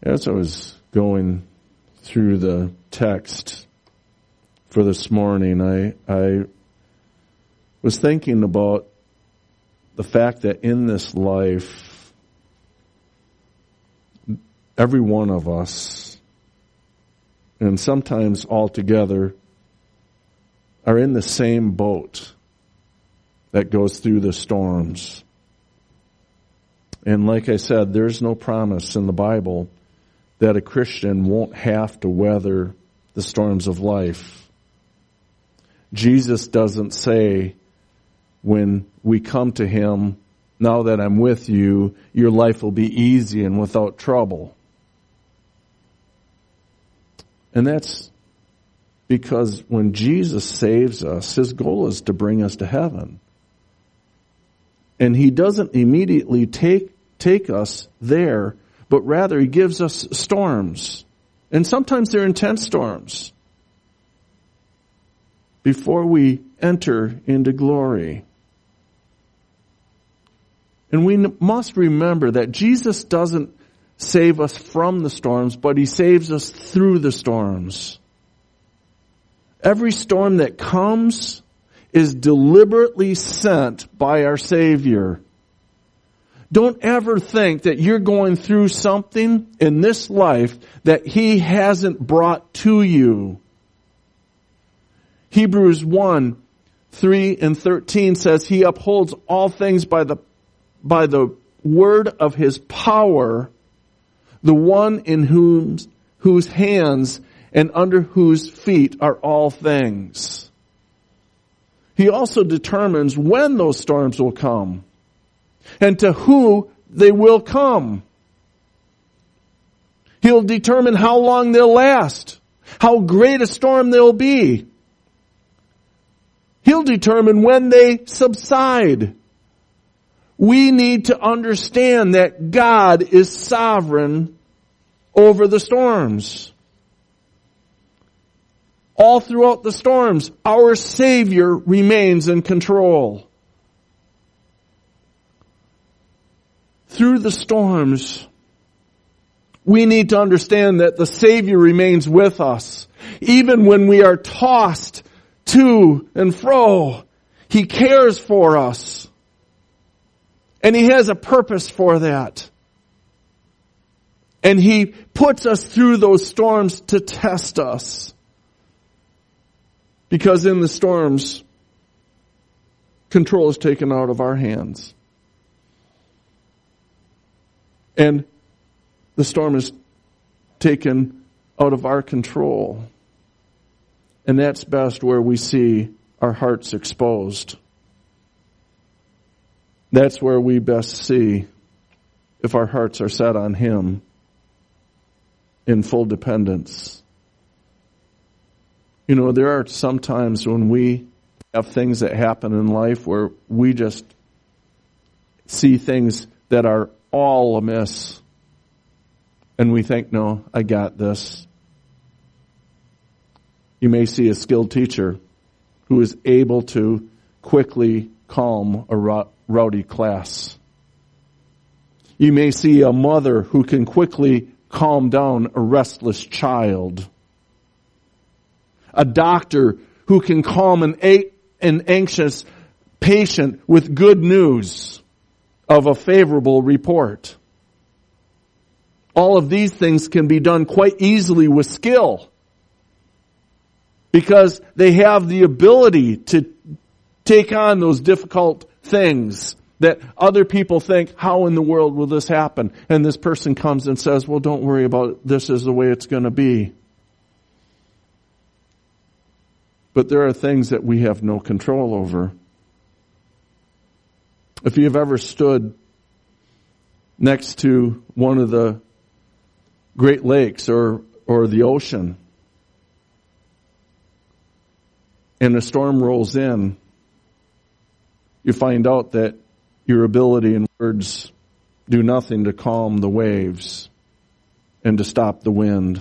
As I was going through the text for this morning, I was thinking about the fact that in this life, every one of us, and sometimes all together, are in the same boat that goes through the storms. And like I said, there's no promise in the Bible that a Christian won't have to weather the storms of life. Jesus doesn't say when we come to Him, now that I'm with you, your life will be easy and without trouble. And that's because when Jesus saves us, His goal is to bring us to heaven. And He doesn't immediately take us there, but rather He gives us storms. And sometimes they're intense storms before we enter into glory. And we must remember that Jesus doesn't save us from the storms, but He saves us through the storms. Every storm that comes is deliberately sent by our Savior. Don't ever think that you're going through something in this life that He hasn't brought to you. Hebrews 1:3-13 says He upholds all things by the word of His power, the one in whose hands and under whose feet are all things. He also determines when those storms will come and to who they will come. He'll determine how long they'll last, how great a storm they'll be. He'll determine when they subside. We need to understand that God is sovereign over the storms. All throughout the storms, our Savior remains in control. Through the storms, we need to understand that the Savior remains with us. Even when we are tossed to and fro, He cares for us. And He has a purpose for that. And He puts us through those storms to test us. Because in the storms, control is taken out of our hands. And the storm is taken out of our control. And that's best where we see our hearts exposed. That's where we best see if our hearts are set on Him in full dependence. You know, there are some times when we have things that happen in life where we just see things that are all amiss. And we think, no, I got this. You may see a skilled teacher who is able to quickly calm a rowdy class. You may see a mother who can quickly calm down a restless child. A doctor who can calm an anxious patient with good news of a favorable report. All of these things can be done quite easily with skill, because they have the ability to take on those difficult things that other people think, how in the world will this happen? And this person comes and says, well, don't worry about it. This is the way it's going to be. But there are things that we have no control over. If you've ever stood next to one of the Great Lakes or the ocean, and a storm rolls in, you find out that your ability and words do nothing to calm the waves and to stop the wind.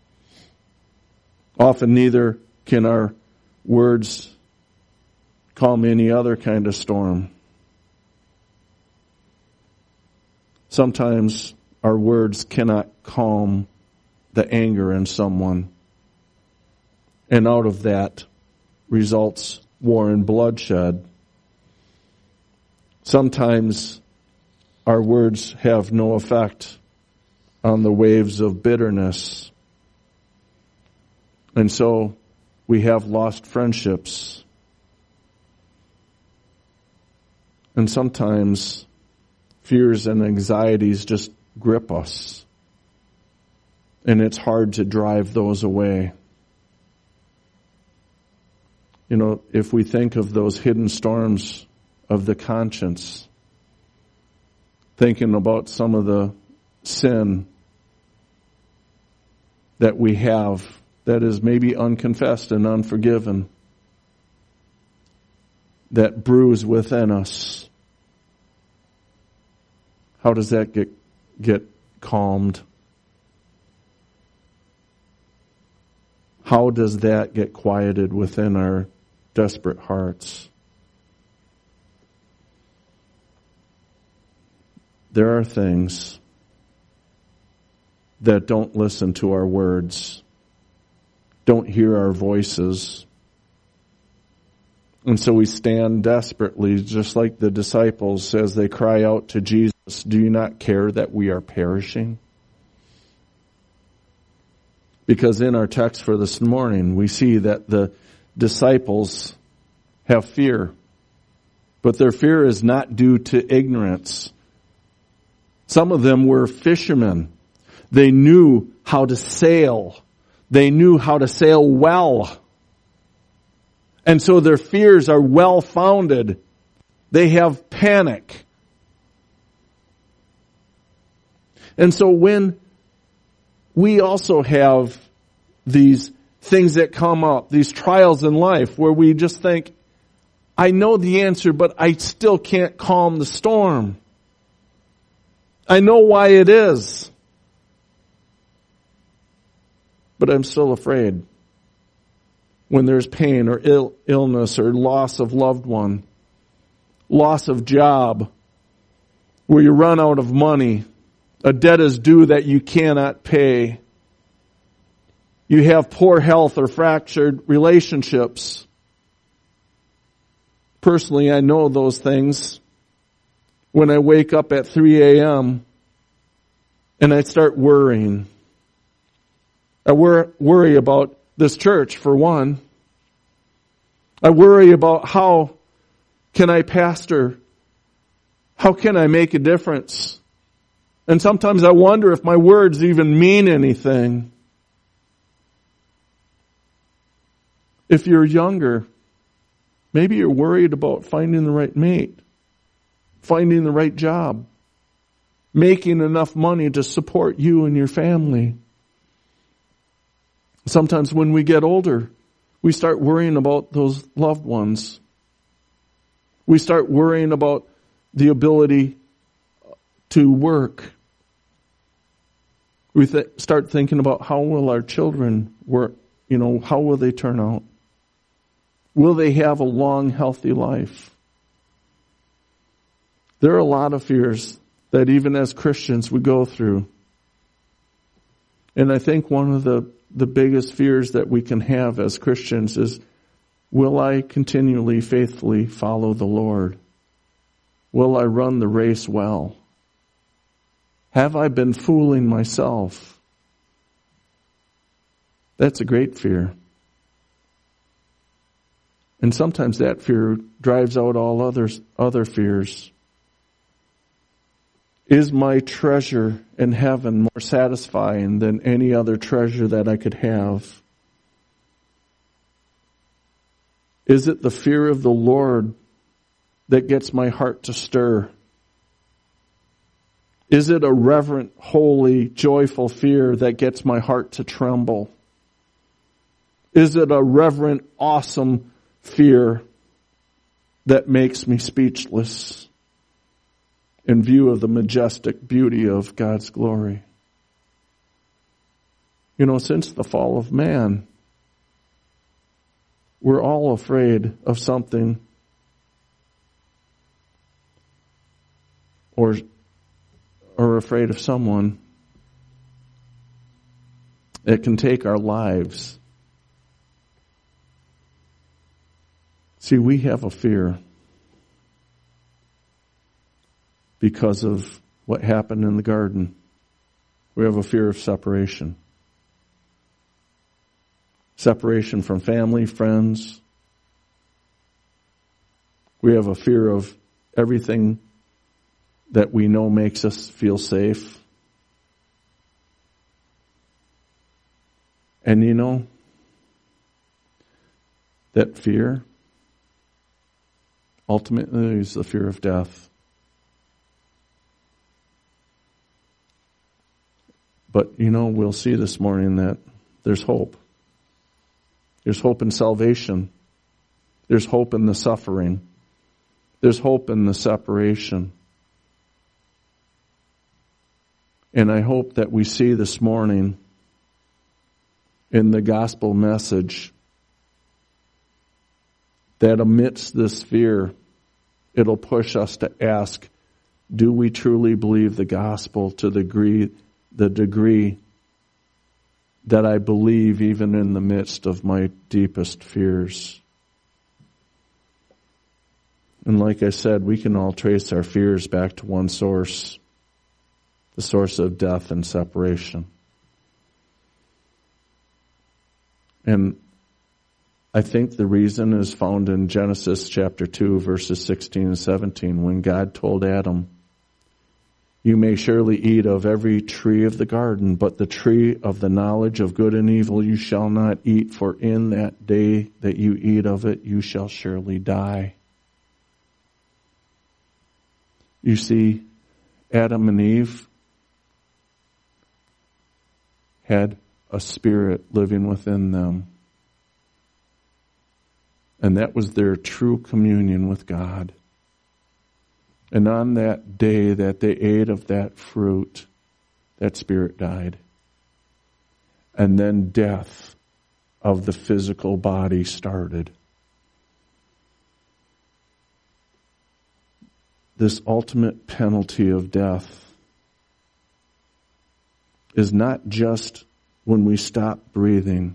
Often neither can our words calm any other kind of storm. Sometimes our words cannot calm the anger in someone. And out of that results war and bloodshed. Sometimes our words have no effect on the waves of bitterness. And so we have lost friendships. And sometimes fears and anxieties just grip us. And it's hard to drive those away. You know, if we think of those hidden storms of the conscience, thinking about some of the sin that we have that is maybe unconfessed and unforgiven, that bruise within us, how does that get calmed? How does that get quieted within our desperate hearts? There are things that don't listen to our words, don't hear our voices. And so we stand desperately, just like the disciples, as they cry out to Jesus, "Do you not care that we are perishing?" Because in our text for this morning, we see that the disciples have fear. But their fear is not due to ignorance. Some of them were fishermen. They knew how to sail. They knew how to sail well. And so their fears are well-founded. They have panic. And so when we also have these things that come up, these trials in life where we just think, I know the answer, but I still can't calm the storm. I know why it is, but I'm still afraid. When there's pain or illness or loss of loved one, loss of job, where you run out of money, a debt is due that you cannot pay, you have poor health or fractured relationships. Personally, I know those things. When I wake up at 3 a.m. and I start worrying. I worry about this church, for one. I worry about how can I pastor? How can I make a difference? And sometimes I wonder if my words even mean anything. If you're younger, maybe you're worried about finding the right mate, finding the right job, making enough money to support you and your family. Sometimes when we get older, we start worrying about those loved ones. We start worrying about the ability to work. We start thinking about how will our children work, how will they turn out? Will they have a long, healthy life? There are a lot of fears that even as Christians we go through. And I think one of the biggest fears that we can have as Christians is, will I continually, faithfully follow the Lord? Will I run the race well? Have I been fooling myself? That's a great fear. And sometimes that fear drives out all other fears. Is my treasure in heaven more satisfying than any other treasure that I could have? Is it the fear of the Lord that gets my heart to stir? Is it a reverent, holy, joyful fear that gets my heart to tremble? Is it a reverent, awesome fear that makes me speechless in view of the majestic beauty of God's glory? Since the fall of man, we're all afraid of something or or afraid of someone, it can take our lives. See, we have a fear because of what happened in the garden. We have a fear of separation. Separation from family, friends. We have a fear of everything that we know makes us feel safe. And you know, that fear ultimately is the fear of death. But you know, we'll see this morning that there's hope. There's hope in salvation. There's hope in the suffering. There's hope in the separation. And I hope that we see this morning in the gospel message that amidst this fear, it'll push us to ask, do we truly believe the gospel to the degree that I believe even in the midst of my deepest fears? And like I said, we can all trace our fears back to one source, the source of death and separation. And I think the reason is found in Genesis chapter 2, verses 16 and 17, when God told Adam, "You may surely eat of every tree of the garden, but the tree of the knowledge of good and evil you shall not eat, for in that day that you eat of it, you shall surely die." You see, Adam and Eve had a spirit living within them. And that was their true communion with God. And on that day that they ate of that fruit, that spirit died. And then death of the physical body started. This ultimate penalty of death is not just when we stop breathing,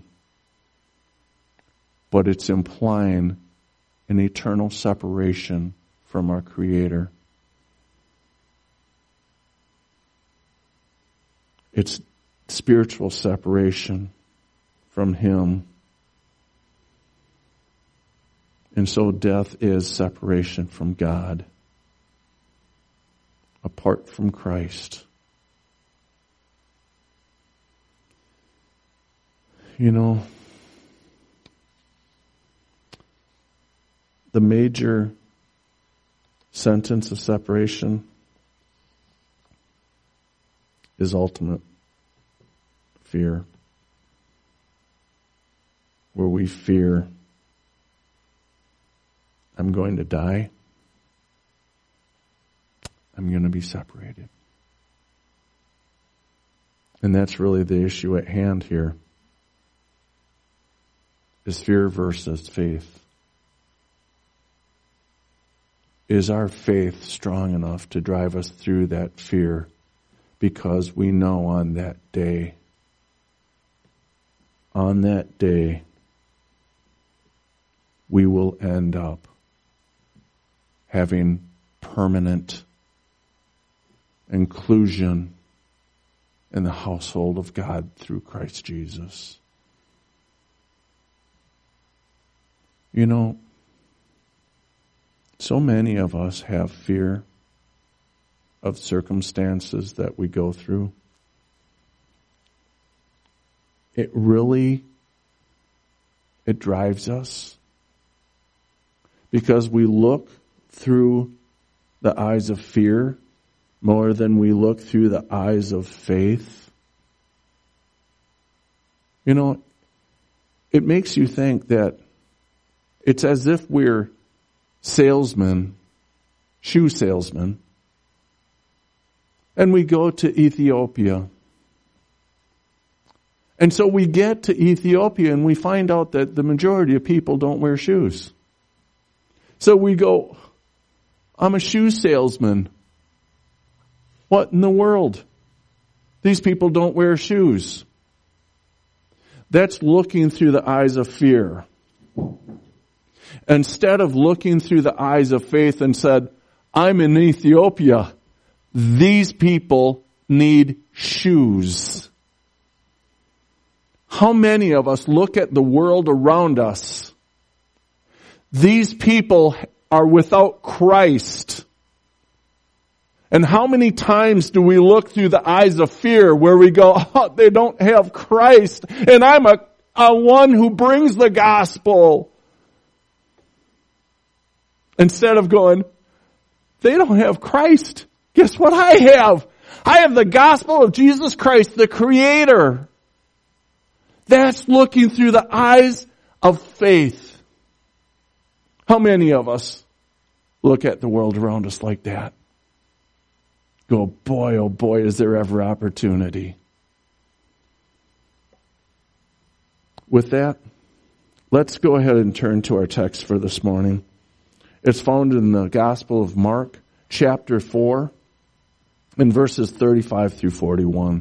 but it's implying an eternal separation from our Creator. It's spiritual separation from Him. And so death is separation from God, apart from Christ. You know, the major sentence of separation is ultimate fear, where we fear, I'm going to die, I'm going to be separated. And that's really the issue at hand here, is fear versus faith. Is our faith strong enough to drive us through that fear? Because we know on that day, we will end up having permanent inclusion in the household of God through Christ Jesus. You know, so many of us have fear of circumstances that we go through. It drives us because we look through the eyes of fear more than we look through the eyes of faith. You know, it makes you think that it's as if we're shoe salesmen, and we go to Ethiopia. And so we get to Ethiopia and we find out that the majority of people don't wear shoes. So we go, I'm a shoe salesman. What in the world? These people don't wear shoes. That's looking through the eyes of fear. Instead of looking through the eyes of faith and said, I'm in Ethiopia. These people need shoes. How many of us look at the world around us? These people are without Christ. And how many times do we look through the eyes of fear where we go, oh, they don't have Christ, and I'm a one who brings the gospel. Instead of going, they don't have Christ. Guess what I have? I have the gospel of Jesus Christ, the Creator. That's looking through the eyes of faith. How many of us look at the world around us like that? Go, boy, oh boy, is there ever opportunity. With that, let's go ahead and turn to our text for this morning. It's found in the Gospel of Mark, chapter 4, in verses 35 through 41.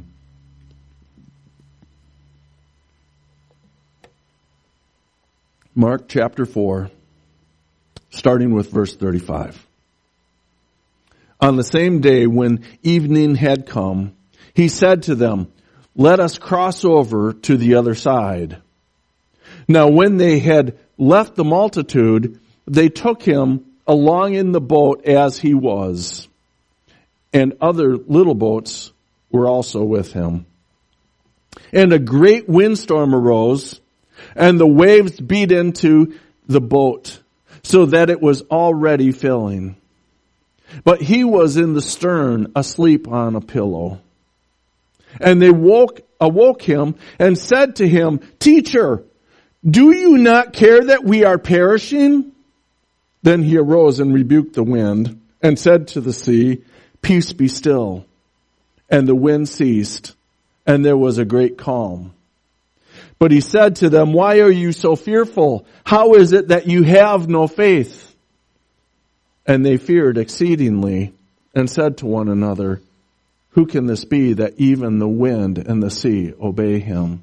Mark chapter 4, starting with verse 35. On the same day when evening had come, he said to them, let us cross over to the other side. Now when they had left the multitude, they took him along in the boat as he was, and other little boats were also with him. And a great windstorm arose, and the waves beat into the boat, so that it was already filling. But he was in the stern, asleep on a pillow. And they awoke him and said to him, Teacher, do you not care that we are perishing? Then he arose and rebuked the wind and said to the sea, Peace, be still. And the wind ceased, and there was a great calm. But he said to them, Why are you so fearful? How is it that you have no faith? And they feared exceedingly and said to one another, Who can this be that even the wind and the sea obey him?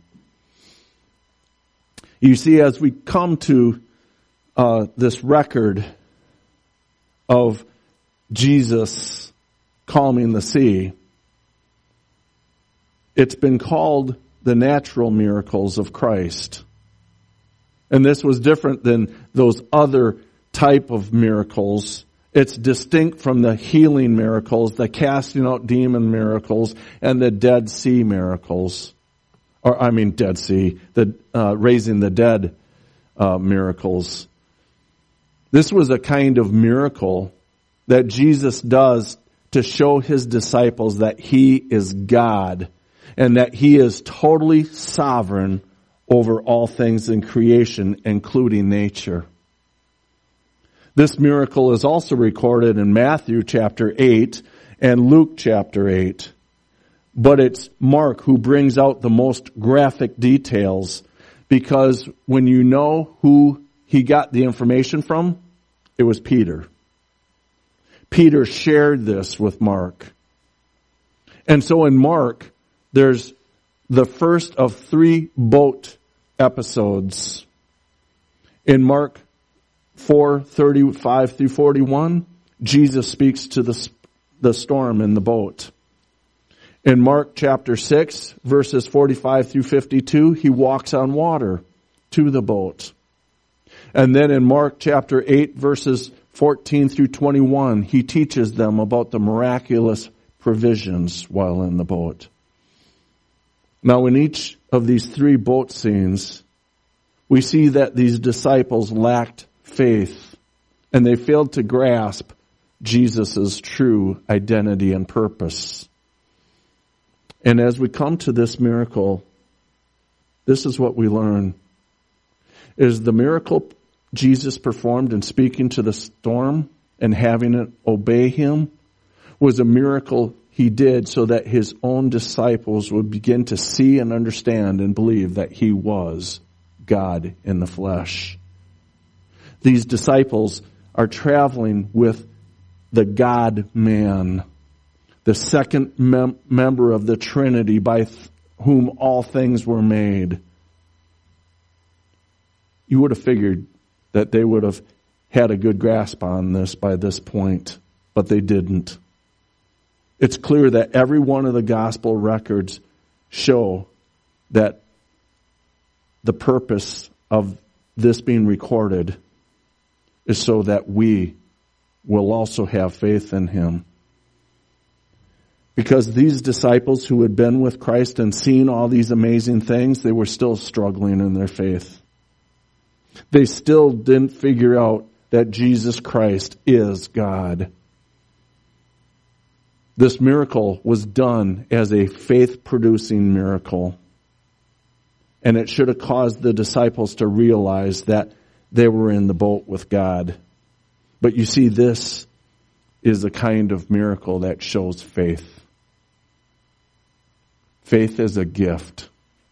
You see, as we come to this record of Jesus calming the sea, it's been called the natural miracles of Christ. And this was different than those other type of miracles. It's distinct from the healing miracles, the casting out demon miracles, and the Dead Sea miracles. Dead Sea, the raising the dead miracles. This was a kind of miracle that Jesus does to show his disciples that he is God and that he is totally sovereign over all things in creation, including nature. This miracle is also recorded in Matthew chapter 8 and Luke chapter 8. But it's Mark who brings out the most graphic details, because when you know who he got the information from, it was Peter. Peter shared this with Mark. And so in Mark, there's the first of 3 boat episodes. In Mark 4:35 through 41, Jesus speaks to the storm in the boat. In Mark chapter 6, verses 45 through 52, he walks on water to the boat. And then in Mark chapter 8, verses 14 through 21, he teaches them about the miraculous provisions while in the boat. Now in each of these 3 boat scenes, we see that these disciples lacked faith, and they failed to grasp Jesus' true identity and purpose. And as we come to this miracle, this is what we learn. Is the miracle Jesus performed in speaking to the storm and having it obey him was a miracle he did so that his own disciples would begin to see and understand and believe that he was God in the flesh. These disciples are traveling with the God-man, the second member of the Trinity by whom all things were made. You would have figured that they would have had a good grasp on this by this point, but they didn't. It's clear that every one of the gospel records show that the purpose of this being recorded is so that we will also have faith in him. Because these disciples who had been with Christ and seen all these amazing things, they were still struggling in their faith. They still didn't figure out that Jesus Christ is God. This miracle was done as a faith-producing miracle. And it should have caused the disciples to realize that they were in the boat with God. But you see, this is a kind of miracle that shows faith. Faith is a gift.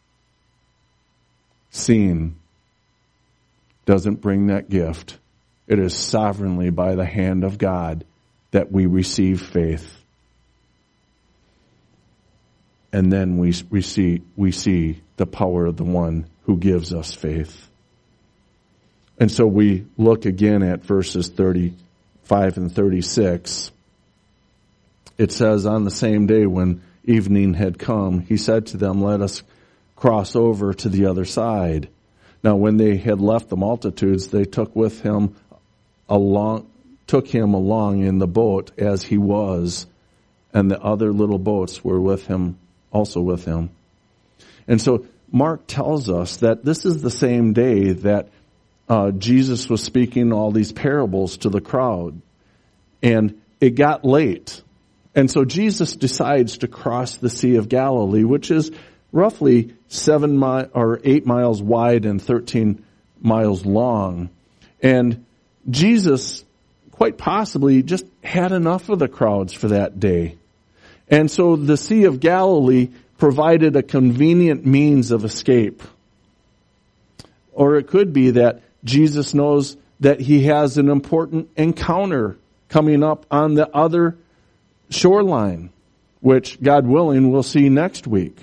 Seeing doesn't bring that gift. It is sovereignly by the hand of God that we receive faith. And then we see the power of the one who gives us faith. And so we look again at verses 35 and 36. It says, on the same day when evening had come, he said to them, let us cross over to the other side. Now when they had left the multitudes, they took him along in the boat as he was, and the other little boats were also with him. And so Mark tells us that this is the same day that Jesus was speaking all these parables to the crowd. And it got late. And so Jesus decides to cross the Sea of Galilee, which is roughly 8 miles wide and 13 miles long. And Jesus quite possibly just had enough of the crowds for that day. And so the Sea of Galilee provided a convenient means of escape. Or it could be that Jesus knows that he has an important encounter coming up on the other shoreline, which, God willing, we'll see next week.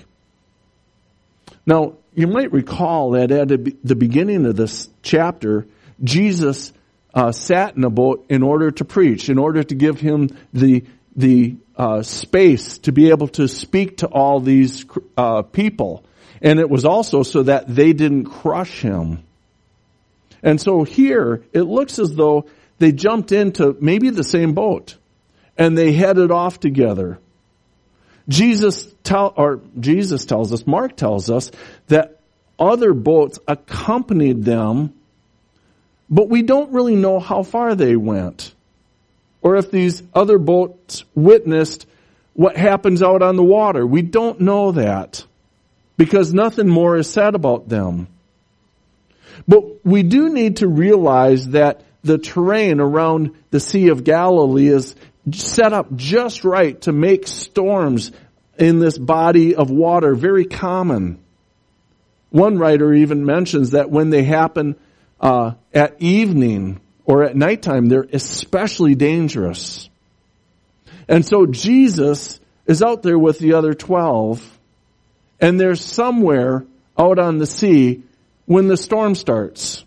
Now, you might recall that at the beginning of this chapter, Jesus sat in a boat in order to preach, in order to give him the space to be able to speak to all these people. And it was also so that they didn't crush him. And so here, it looks as though they jumped into maybe the same boat, and they headed off together. Jesus tells us, Mark tells us, that other boats accompanied them, but we don't really know how far they went, or if these other boats witnessed what happens out on the water. We don't know that, because nothing more is said about them. But we do need to realize that the terrain around the Sea of Galilee is set up just right to make storms in this body of water very common. One writer even mentions that when they happen at evening or at nighttime, they're especially dangerous. And so Jesus is out there with the other 12, and they're somewhere out on the sea when the storm starts.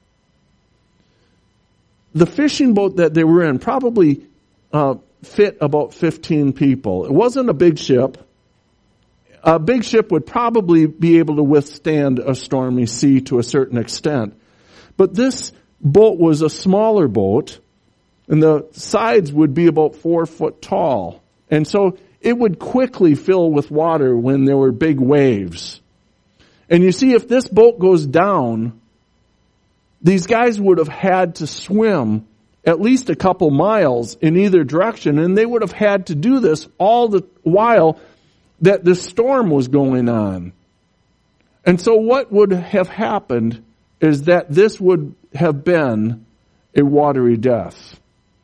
The fishing boat that they were in probably fit about 15 people. It wasn't a big ship. A big ship would probably be able to withstand a stormy sea to a certain extent. But this boat was a smaller boat, and the sides would be about 4 foot tall. And so it would quickly fill with water when there were big waves. And you see, if this boat goes down, these guys would have had to swim at least a couple miles in either direction, and they would have had to do this all the while that the storm was going on. And so what would have happened is that this would have been a watery death.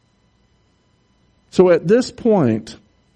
So at this point,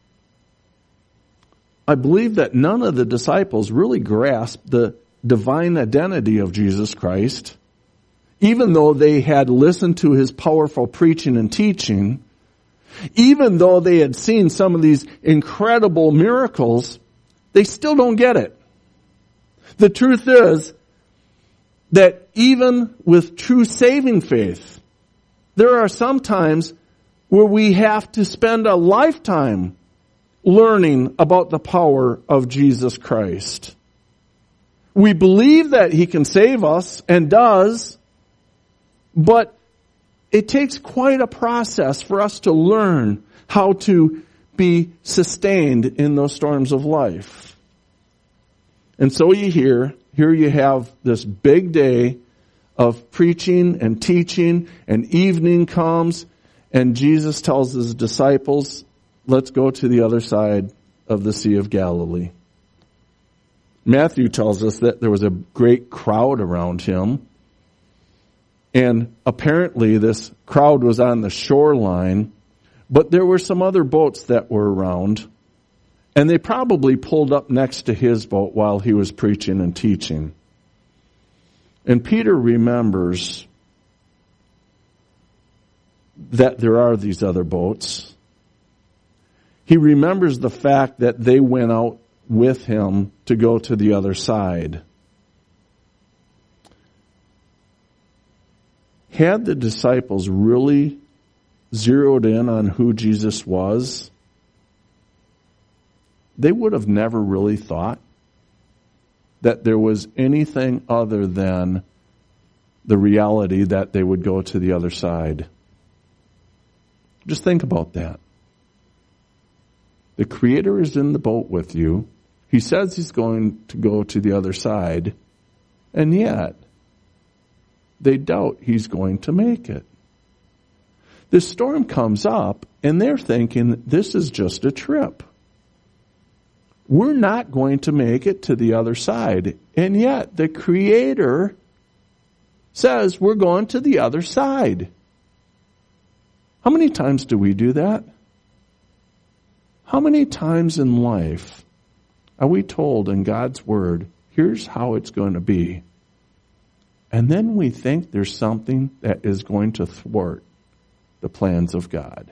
I believe that none of the disciples really grasped the divine identity of Jesus Christ, even though they had listened to his powerful preaching and teaching. Even though they had seen some of these incredible miracles, they still don't get it. The truth is that even with true saving faith, there are some times where we have to spend a lifetime learning about the power of Jesus Christ. We believe that He can save us and does, but it takes quite a process for us to learn how to be sustained in those storms of life. And so here you have this big day of preaching and teaching, and evening comes, and Jesus tells His disciples, let's go to the other side of the Sea of Galilee. Matthew tells us that there was a great crowd around Him, and apparently this crowd was on the shoreline, but there were some other boats that were around, and they probably pulled up next to His boat while He was preaching and teaching. And Peter remembers that there are these other boats. He remembers the fact that they went out with Him to go to the other side. Had the disciples really zeroed in on who Jesus was, they would have never really thought that there was anything other than the reality that they would go to the other side. Just think about that. The Creator is in the boat with you. He says He's going to go to the other side, and yet they doubt He's going to make it. This storm comes up, and they're thinking this is just a trip. We're not going to make it to the other side. And yet the Creator says we're going to the other side. How many times do we do that? How many times in life are we told in God's Word, here's how it's going to be? And then we think there's something that is going to thwart the plans of God.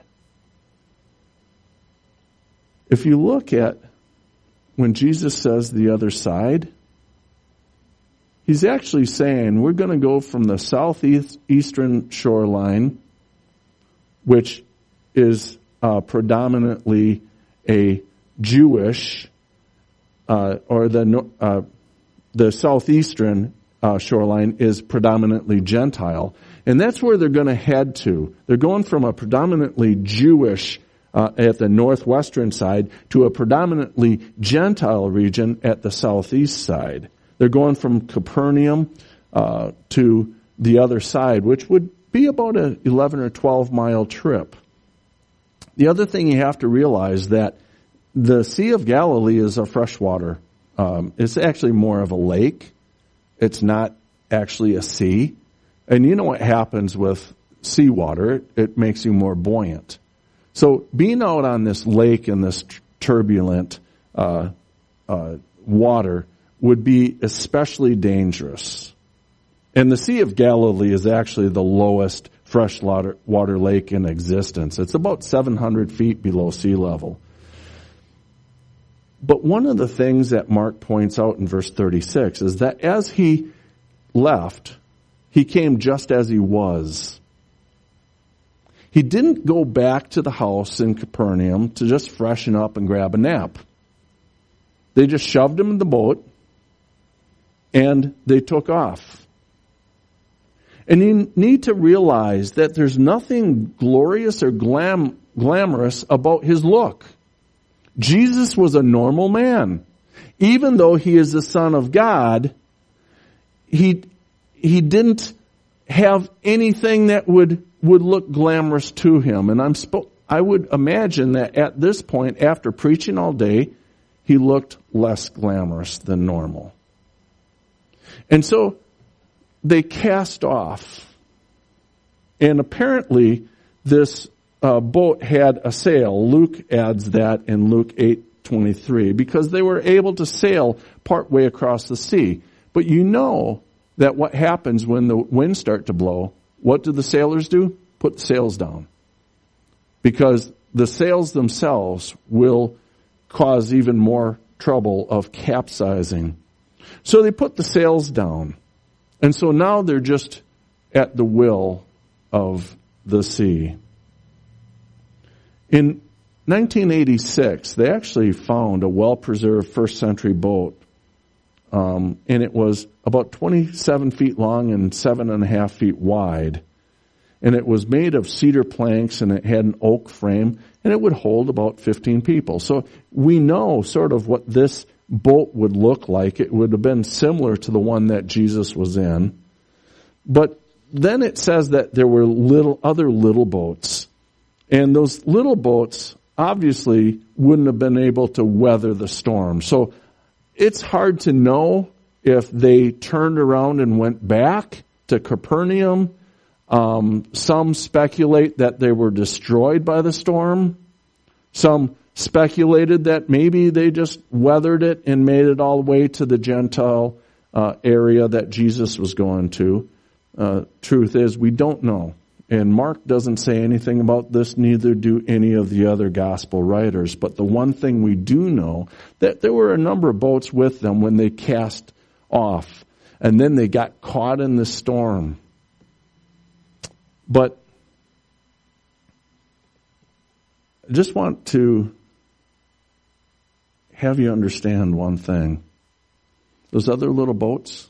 If you look at when Jesus says the other side, He's actually saying we're going to go from the southeastern shoreline, which is predominantly a Jewish, or the southeastern shoreline is predominantly Gentile. And that's where they're going to head to. They're going from a predominantly Jewish at the northwestern side to a predominantly Gentile region at the southeast side. They're going from Capernaum to the other side, which would be about an 11 or 12 mile trip. The other thing you have to realize that the Sea of Galilee is a freshwater. It's actually more of a lake. It's not actually a sea. And you know what happens with seawater? It makes you more buoyant. So being out on this lake in this turbulent water would be especially dangerous. And the Sea of Galilee is actually the lowest freshwater lake in existence. It's about 700 feet below sea level. But one of the things that Mark points out in verse 36 is that as He left, He came just as He was. He didn't go back to the house in Capernaum to just freshen up and grab a nap. They just shoved Him in the boat and they took off. And you need to realize that there's nothing glorious or glamorous about His look. Jesus was a normal man. Even though He is the Son of God, He didn't have anything that would look glamorous to Him. And I would imagine that at this point, after preaching all day, He looked less glamorous than normal. And so they cast off. And apparently this boat had a sail. Luke adds that in Luke 8:23, because they were able to sail partway across the sea. But you know that what happens when the winds start to blow, what do the sailors do? Put the sails down. because the sails themselves will cause even more trouble of capsizing. So they put the sails down. And so now they're just at the will of the sea. In 1986, they actually found a well-preserved first century boat. And it was about 27 feet long and 7.5 feet wide. And it was made of cedar planks, and it had an oak frame, and it would hold about 15 people. So we know sort of what this boat would look like. It would have been similar to the one that Jesus was in. But then it says that there were other little boats. And those little boats obviously wouldn't have been able to weather the storm. So it's hard to know if they turned around and went back to Capernaum. Some speculate that they were destroyed by the storm. Some speculated that maybe they just weathered it and made it all the way to the Gentile area that Jesus was going to. Truth is, we don't know. And Mark doesn't say anything about this, neither do any of the other gospel writers. But the one thing we do know, that there were a number of boats with them when they cast off. And then they got caught in the storm. But I just want to have you understand one thing. Those other little boats,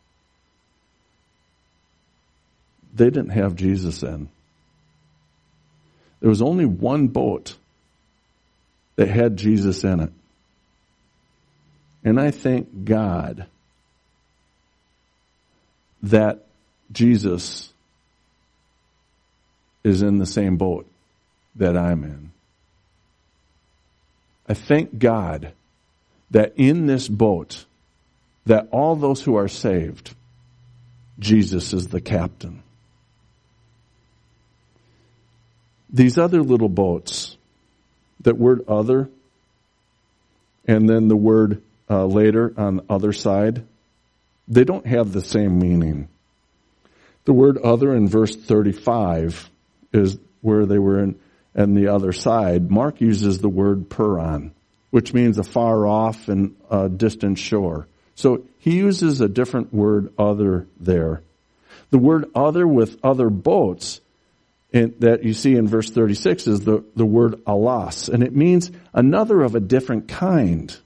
they didn't have Jesus in. There was only one boat that had Jesus in it. And I thank God that Jesus is in the same boat that I'm in. I thank God that in this boat, that all those who are saved, Jesus is the captain. These other little boats, that word other, and then the word later on the other side, they don't have the same meaning. The word other in verse 35 is where they were in, and the other side. Mark uses the word puron, which means a far off and a distant shore. So he uses a different word other there. The word other with other boats that you see in verse 36 is the word alas, and it means another of a different kind.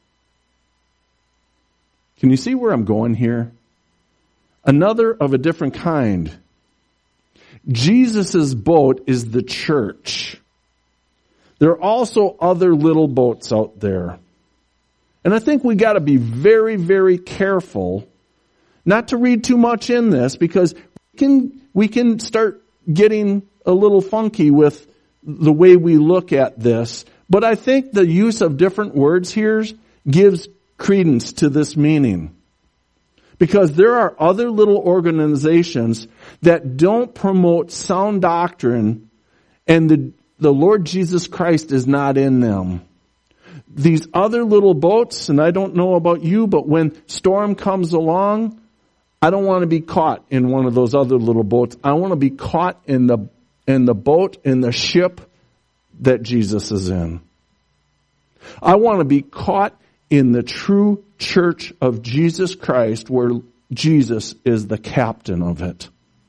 Can you see where I'm going here? Another of a different kind. Jesus' boat is the church. There are also other little boats out there. And I think we got to be very, very careful not to read too much in this, because we can start getting a little funky with the way we look at this. But I think the use of different words here gives credence to this meaning. Because there are other little organizations that don't promote sound doctrine, and the Lord Jesus Christ is not in them. These other little boats, and I don't know about you, but when storm comes along, I don't want to be caught in one of those other little boats. I want to be caught in the boat, in the ship that Jesus is in. I want to be caught in the true church of Jesus Christ, where Jesus is the captain of it.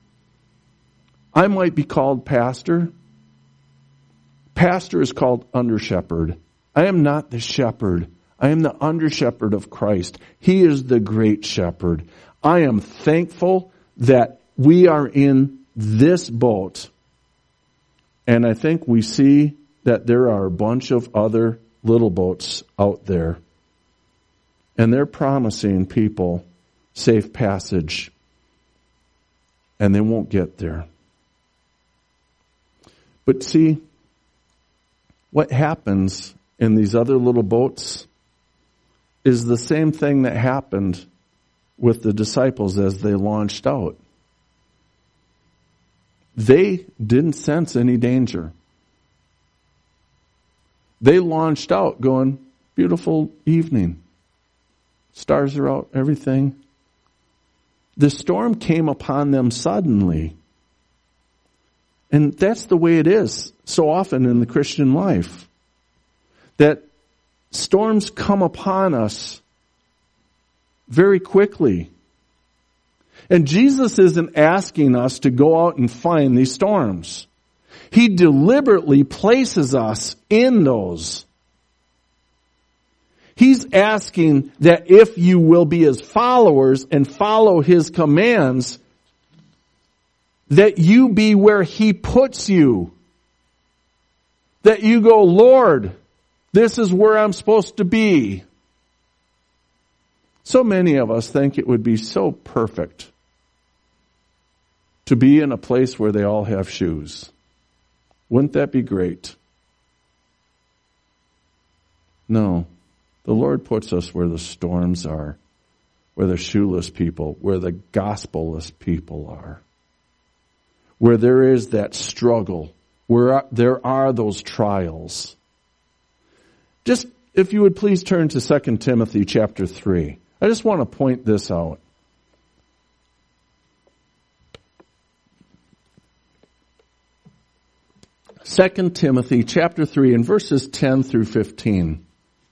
I might be called pastor. Pastor is called under shepherd. I am not the shepherd. I am the under shepherd of Christ. He is the great shepherd. I am thankful that we are in this boat. And I think we see that there are a bunch of other little boats out there. And they're promising people safe passage. And they won't get there. But see, what happens in these other little boats is the same thing that happened with the disciples as they launched out. They didn't sense any danger. They launched out going, beautiful evening. Stars are out, everything. The storm came upon them suddenly. And that's the way it is so often in the Christian life. That storms come upon us very quickly. And Jesus isn't asking us to go out and find these storms. He deliberately places us in those. He's asking that if you will be His followers and follow His commands, that you be where He puts you. That you go, Lord, this is where I'm supposed to be. So many of us think it would be so perfect to be in a place where they all have shoes. Wouldn't that be great? No. The Lord puts us where the storms are, where the shoeless people, where the gospelless people are, where there is that struggle, where there are those trials. Just, if you would please turn to 2 Timothy chapter 3. I just want to point this out. 2 Timothy chapter 3 and verses 10 through 15.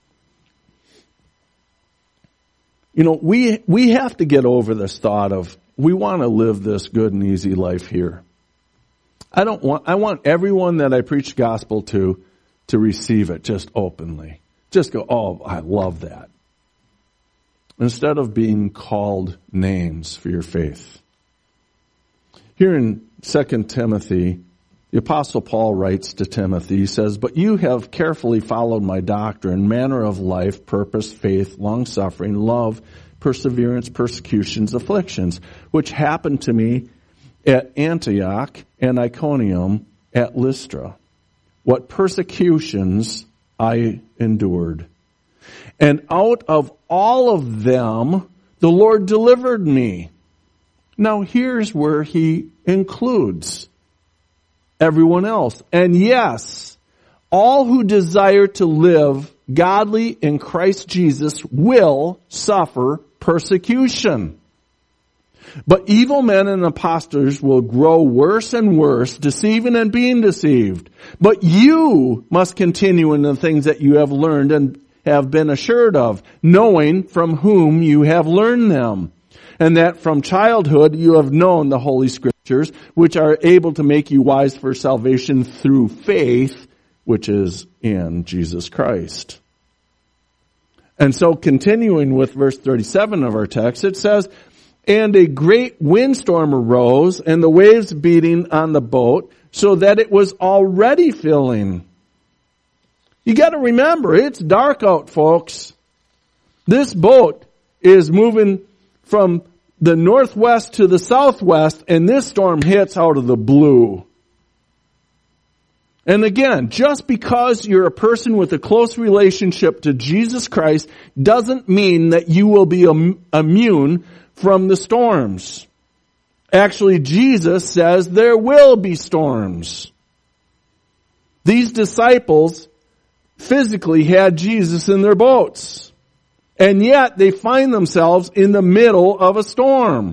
You know, we have to get over this thought of we want to live this good and easy life here. I want everyone that I preach the gospel to receive it just openly. Just go, oh, I love that. Instead of being called names for your faith. Here in 2 Timothy, the Apostle Paul writes to Timothy, he says, "But you have carefully followed my doctrine, manner of life, purpose, faith, long-suffering, love, perseverance, persecutions, afflictions, which happened to me at Antioch and Iconium at Lystra. What persecutions I endured. And out of all of them, the Lord delivered me." Now here's where he includes everyone else. "And yes, all who desire to live godly in Christ Jesus will suffer persecution. But evil men and impostors will grow worse and worse, deceiving and being deceived. But you must continue in the things that you have learned and have been assured of, knowing from whom you have learned them, and that from childhood you have known the Holy Scriptures, which are able to make you wise for salvation through faith, which is in Jesus Christ." And so continuing with verse 37 of our text, it says, "And a great windstorm arose, and the waves beating on the boat, so that it was already filling." You got to remember, it's dark out, folks. This boat is moving from the northwest to the southwest, and this storm hits out of the blue. And again, just because you're a person with a close relationship to Jesus Christ doesn't mean that you will be immune from the storms. Actually, Jesus says there will be storms. These disciples physically had Jesus in their boats, and yet they find themselves in the middle of a storm.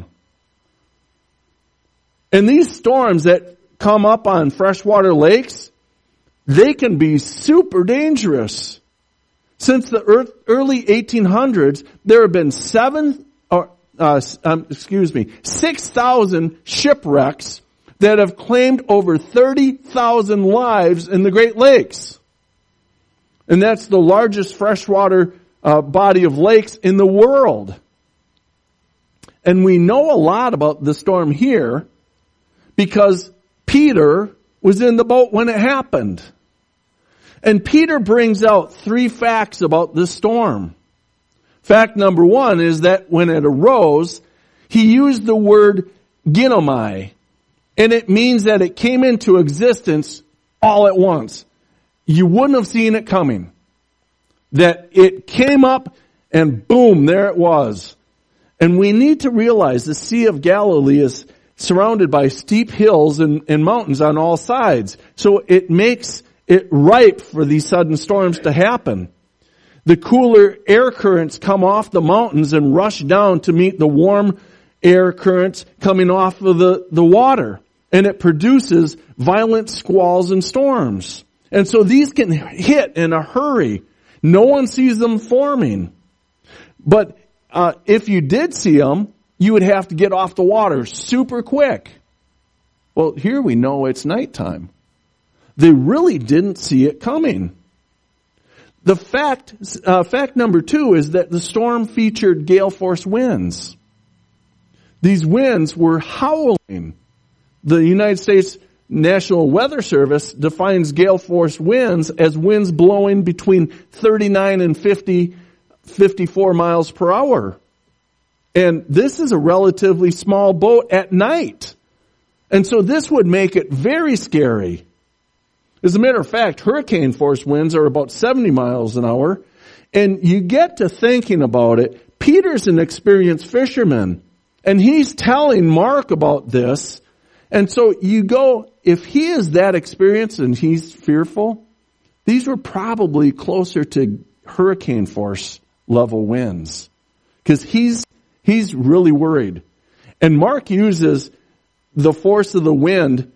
And these storms that come up on freshwater lakes, they can be super dangerous. Since the early 1800s, there have been 6,000 shipwrecks that have claimed over 30,000 lives in the Great Lakes. And that's the largest freshwater body of lakes in the world. And we know a lot about the storm here because Peter was in the boat when it happened. And Peter brings out 3 facts about this storm. Fact number 1 is that when it arose, he used the word ginomai, and it means that it came into existence all at once. You wouldn't have seen it coming. That it came up and boom, there it was. And we need to realize the Sea of Galilee is surrounded by steep hills and mountains on all sides. So it makes it ripe for these sudden storms to happen. The cooler air currents come off the mountains and rush down to meet the warm air currents coming off of the water. and it produces violent squalls and storms. And so these can hit in a hurry. No one sees them forming. But if you did see them, you would have to get off the water super quick. Well, here we know it's nighttime. They really didn't see it coming. The fact number 2 is that the storm featured gale force winds. These winds were howling. The United States National Weather Service defines gale force winds as winds blowing between 39 and 54 miles per hour. And this is a relatively small boat at night. And so this would make it very scary. As a matter of fact, hurricane force winds are about 70 miles an hour. And you get to thinking about it, Peter's an experienced fisherman. And he's telling Mark about this. And so you go, if he is that experienced and he's fearful, these were probably closer to hurricane force level winds. Because he's really worried. And Mark uses the force of the wind,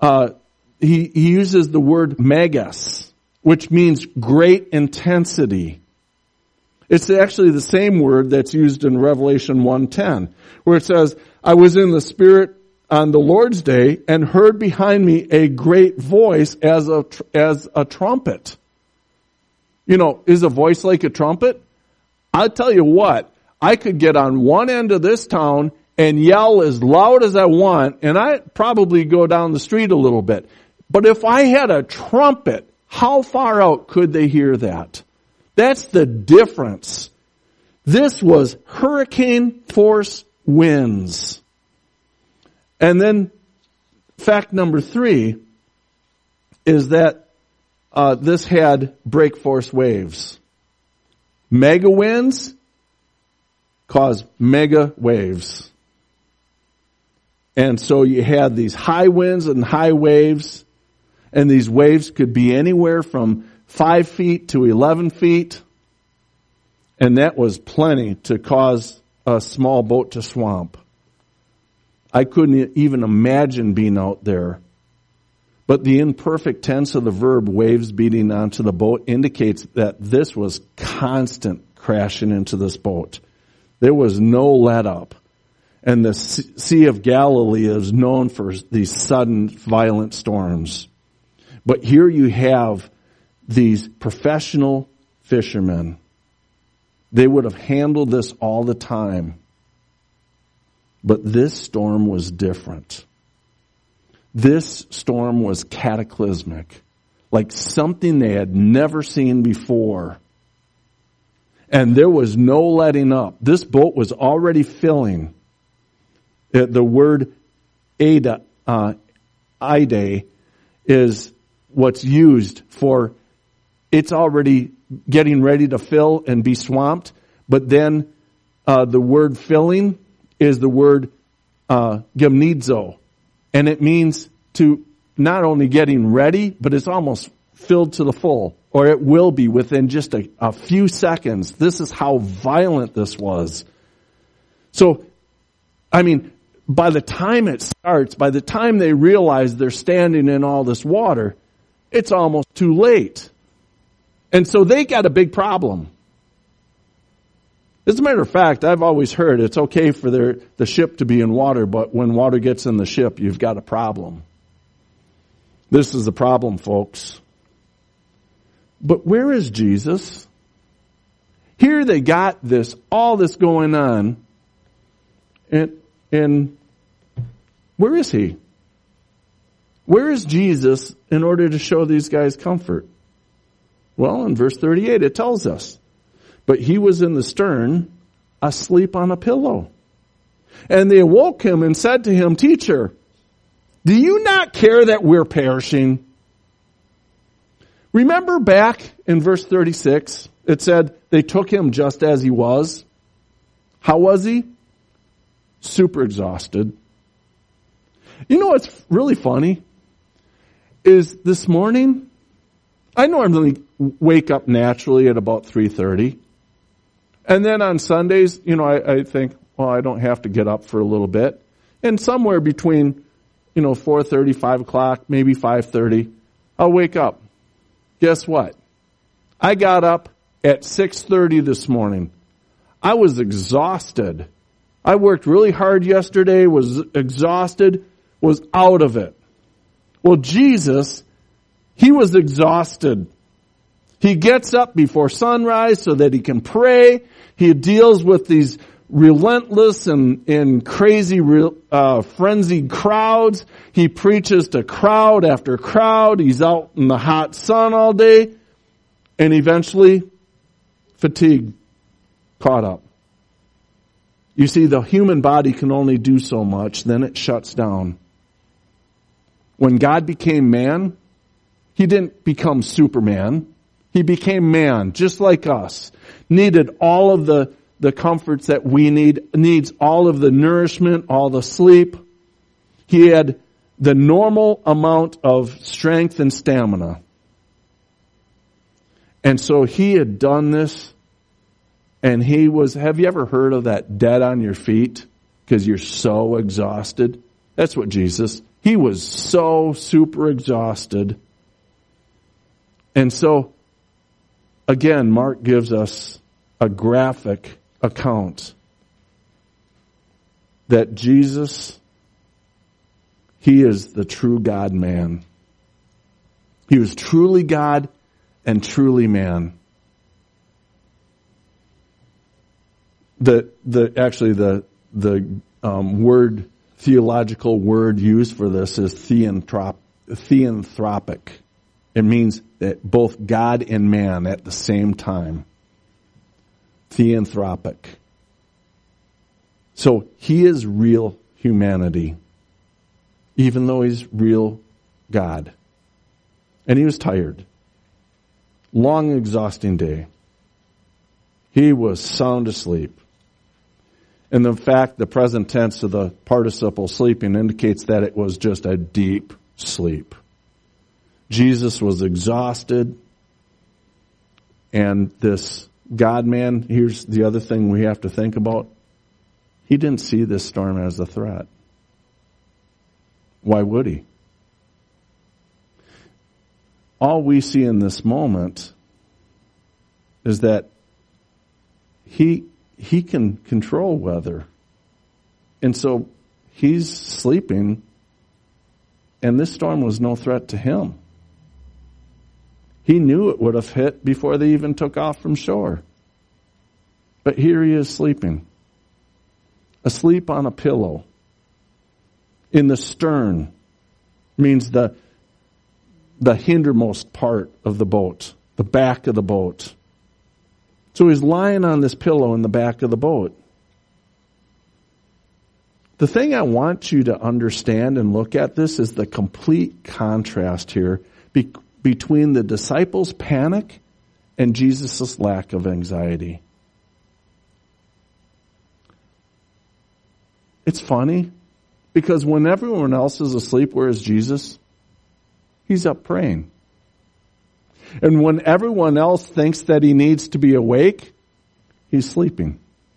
he uses the word megas, which means great intensity. It's actually the same word that's used in Revelation 1:10, where it says, I was in the Spirit on the Lord's day and heard behind me a great voice as a trumpet. You know, is a voice like a trumpet? I'll tell you what, I could get on one end of this town and yell as loud as I want, and I'd probably go down the street a little bit. But if I had a trumpet, how far out could they hear that? That's the difference. This was hurricane force winds. And then fact number 3 is that this had break force waves. Mega winds cause mega waves. And so you had these high winds and high waves, and these waves could be anywhere from 5 feet to 11 feet, and that was plenty to cause a small boat to swamp. I couldn't even imagine being out there. But the imperfect tense of the verb waves beating onto the boat indicates that this was constant crashing into this boat. There was no let up. And the Sea of Galilee is known for these sudden violent storms. But here you have these professional fishermen. They would have handled this all the time. But this storm was different. This storm was cataclysmic, like something they had never seen before. And there was no letting up. This boat was already filling. The word ide is what's used for it's already getting ready to fill and be swamped. But then the word filling is the word gymnizo. And it means to not only getting ready, but it's almost filled to the full. Or it will be within just a few seconds. This is how violent this was. So, I mean, by the time it starts, by the time they realize they're standing in all this water, it's almost too late. And so they got a big problem. As a matter of fact, I've always heard it's okay for the ship to be in water, but when water gets in the ship, you've got a problem. This is the problem, folks. But where is Jesus? Here they got all this going on, and where is he? Where is Jesus in order to show these guys comfort? Well, in verse 38 it tells us, but he was in the stern, asleep on a pillow. And they awoke him and said to him, Teacher, do you not care that we're perishing? Remember back in verse 36, it said they took him just as he was. How was he? Super exhausted. You know what's really funny? Is this morning, I normally wake up naturally at about 3:30. And then on Sundays, I think, well, I don't have to get up for a little bit. And somewhere between 4:30, 5 o'clock, maybe 5:30, I'll wake up. Guess what? I got up at 6:30 this morning. I was exhausted. I worked really hard yesterday, was exhausted, was out of it. Well, Jesus, he was exhausted. He gets up before sunrise so that he can pray. He deals with these relentless and crazy, frenzied crowds. He preaches to crowd after crowd. He's out in the hot sun all day. And eventually, fatigue caught up. You see, the human body can only do so much, then it shuts down. When God became man, he didn't become Superman. He became man, just like us. Needed all of the comforts that we need, needs all of the nourishment, all the sleep. He had the normal amount of strength and stamina. And so he had done this, and he was, have you ever heard of that dead on your feet because you're so exhausted? That's what Jesus, he was so super exhausted. And so, again, Mark gives us a graphic account that Jesus, he is the true God-man. He was truly God and truly man. The theological word used for this is theanthropic. It means that both God and man at the same time. Theanthropic. So he is real humanity, even though he's real God. And he was tired. Long, exhausting day. He was sound asleep. And the fact, the present tense of the participle sleeping indicates that it was just a deep sleep. Jesus was exhausted. And this God-man, here's the other thing we have to think about. He didn't see this storm as a threat. Why would he? All we see in this moment is that he can control weather. And so he's sleeping, and this storm was no threat to him. He knew it would have hit before they even took off from shore. But here he is sleeping. Asleep on a pillow. In the stern means the hindermost part of the boat, the back of the boat. So he's lying on this pillow in the back of the boat. The thing I want you to understand and look at this is the complete contrast here between the disciples' panic and Jesus' lack of anxiety. It's funny because when everyone else is asleep, where is Jesus? He's up praying. And when everyone else thinks that he needs to be awake, he's sleeping.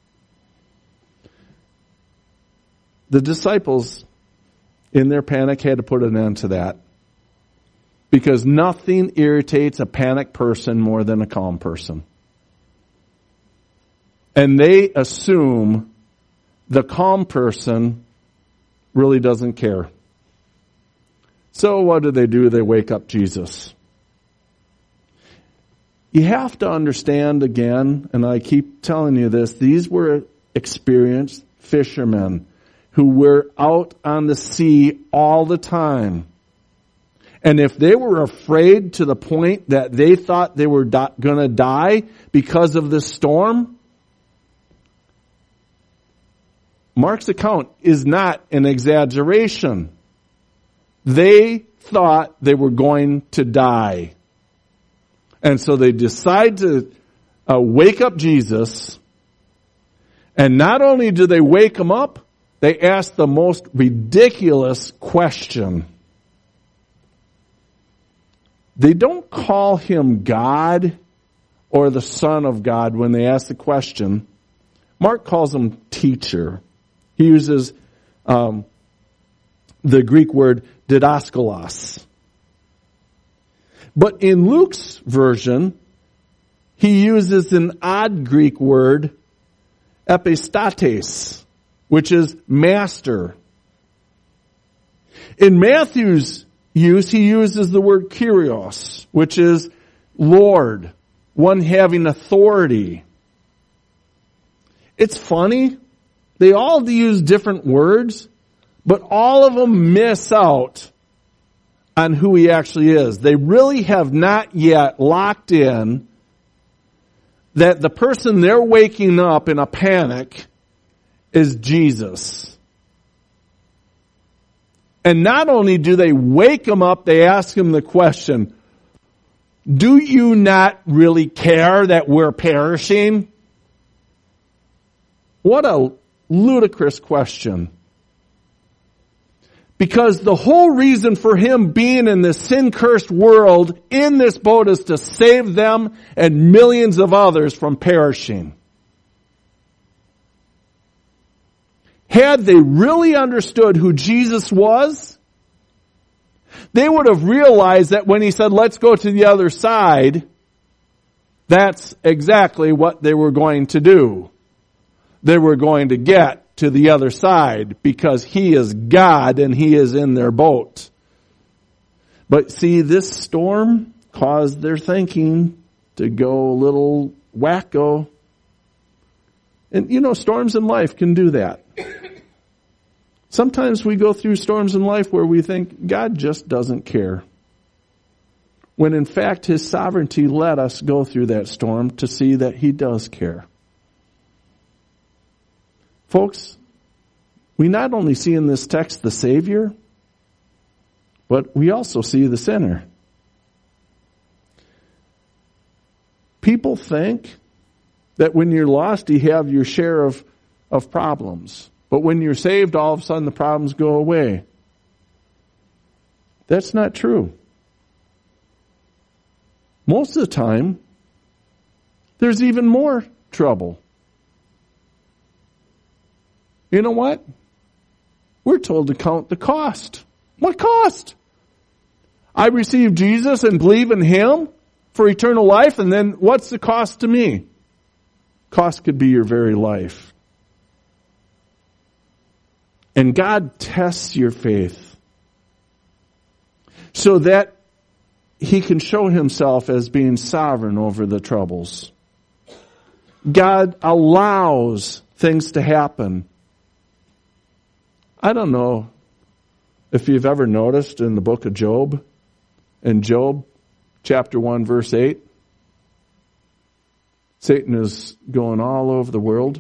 The disciples, in their panic, had to put an end to that. Because nothing irritates a panicked person more than a calm person. And they assume the calm person really doesn't care. So what do? They wake up Jesus. You have to understand again, and I keep telling you this, these were experienced fishermen who were out on the sea all the time. And if they were afraid to the point that they thought they were going to die because of this storm, Mark's account is not an exaggeration. They thought they were going to die. And so they decide to wake up Jesus. And not only do they wake him up, they ask the most ridiculous question. They don't call him God or the Son of God when they ask the question. Mark calls him teacher. He uses the Greek word didaskalos. But in Luke's version, he uses an odd Greek word, epistates, which is master. In Matthew's use, he uses the word kyrios, which is Lord, one having authority. It's funny. They all use different words, but all of them miss out on who he actually is. They really have not yet locked in that the person they're waking up in a panic is Jesus. And not only do they wake him up, they ask him the question, do you not really care that we're perishing? What a ludicrous question. Because the whole reason for him being in this sin-cursed world in this boat is to save them and millions of others from perishing. Had they really understood who Jesus was, they would have realized that when he said, let's go to the other side, that's exactly what they were going to do. They were going to get to the other side because he is God and he is in their boat. But see, this storm caused their thinking to go a little wacko. And you know, storms in life can do that. Sometimes we go through storms in life where we think God just doesn't care. When in fact his sovereignty let us go through that storm to see that he does care. Folks, we not only see in this text the Savior, but we also see the sinner. People think that when you're lost, you have your share of problems. But when you're saved, all of a sudden the problems go away. That's not true. Most of the time, there's even more trouble. You know what? We're told to count the cost. What cost? I receive Jesus and believe in him for eternal life, and then what's the cost to me? Cost could be your very life. And God tests your faith so that he can show himself as being sovereign over the troubles. God allows things to happen. I don't know if you've ever noticed in the book of Job, in Job chapter 1 verse 8, Satan is going all over the world.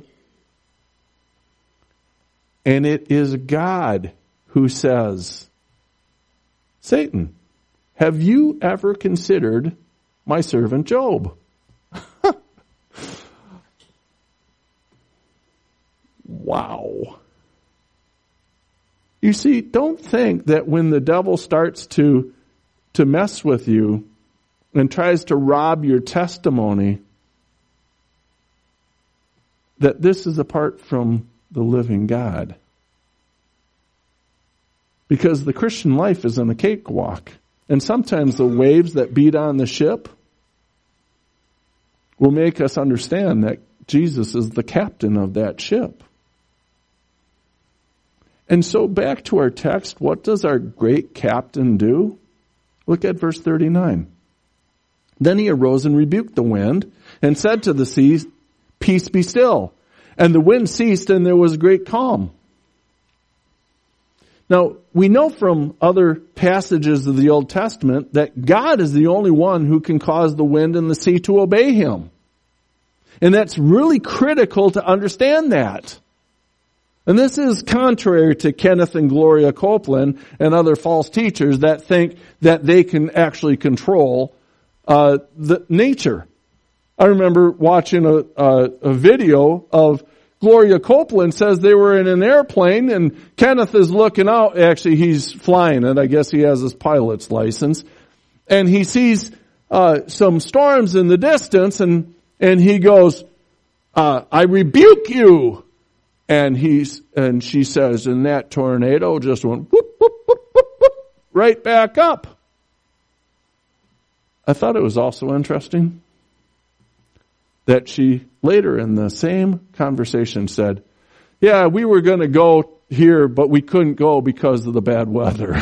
And it is God who says, Satan, have you ever considered my servant Job? Wow. You see, don't think that when the devil starts to mess with you and tries to rob your testimony, that this is apart from the living God. Because the Christian life isn't a cakewalk. And sometimes the waves that beat on the ship will make us understand that Jesus is the captain of that ship. And so back to our text, what does our great captain do? Look at verse 39. Then he arose and rebuked the wind and said to the sea, peace be still. And the wind ceased and there was great calm. Now, we know from other passages of the Old Testament that God is the only one who can cause the wind and the sea to obey him. And that's really critical to understand that. And this is contrary to Kenneth and Gloria Copeland and other false teachers that think that they can actually control the nature. I remember watching a video of Gloria Copeland says they were in an airplane and Kenneth is looking out. Actually, he's flying it. I guess he has his pilot's license. And he sees some storms in the distance and he goes, I rebuke you. And she says, and that tornado just went whoop, whoop, right back up. I thought it was also interesting that she later in the same conversation said, yeah, we were going to go here, but we couldn't go because of the bad weather.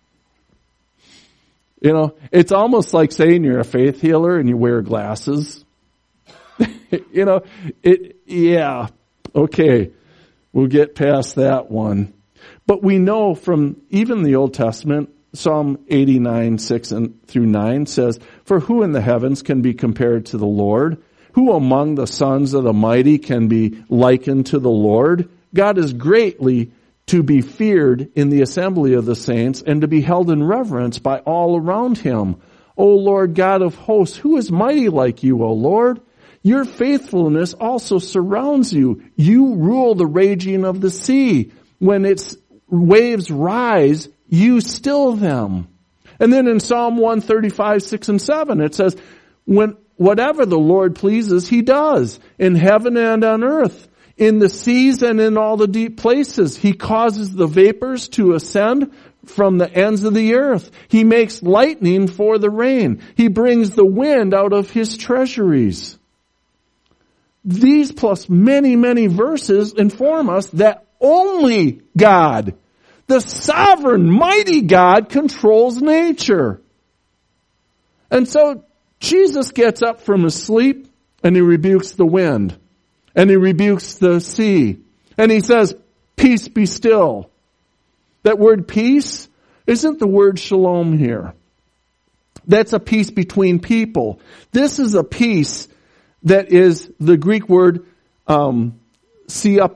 You know, it's almost like saying you're a faith healer and you wear glasses. You know, yeah, okay, we'll get past that one. But we know from even the Old Testament, Psalm 89, 6 through 9 says, for who in the heavens can be compared to the Lord? Who among the sons of the mighty can be likened to the Lord? God is greatly to be feared in the assembly of the saints and to be held in reverence by all around him. O Lord God of hosts, who is mighty like you, O Lord? Your faithfulness also surrounds you. You rule the raging of the sea. When its waves rise, you still them. And then in Psalm 135, 6 and 7, it says, whatever the Lord pleases, he does, in heaven and on earth, in the seas and in all the deep places. He causes the vapors to ascend from the ends of the earth. He makes lightning for the rain. He brings the wind out of his treasuries. These plus many, many verses inform us that only God, the sovereign, mighty God, controls nature. And so Jesus gets up from his sleep and he rebukes the wind and he rebukes the sea and he says, peace be still. That word peace isn't the word shalom here. That's a peace between people. This is a peace that is the Greek word siapao,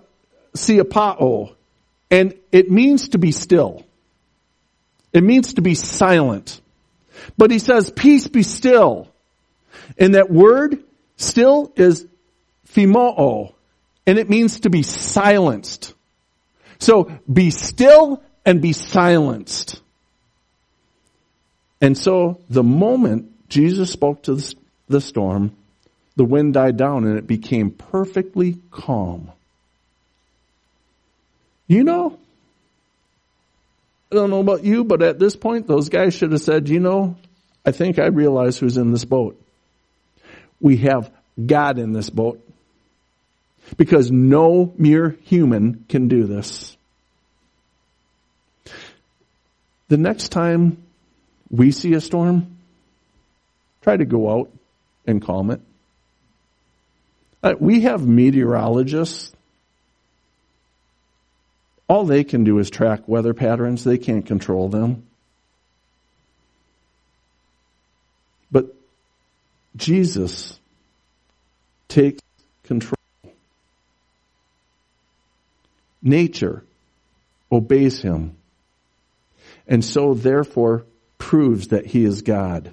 and it means to be still. It means to be silent. But he says, peace be still. And that word still is phimoo, and it means to be silenced. So be still and be silenced. And so the moment Jesus spoke to the storm, the wind died down and it became perfectly calm. You know, I don't know about you, but at this point, those guys should have said, you know, I think I realize who's in this boat. We have God in this boat. Because no mere human can do this. The next time we see a storm, try to go out and calm it. We have meteorologists. All they can do is track weather patterns. They can't control them. But Jesus takes control. Nature obeys him. And so therefore proves that he is God.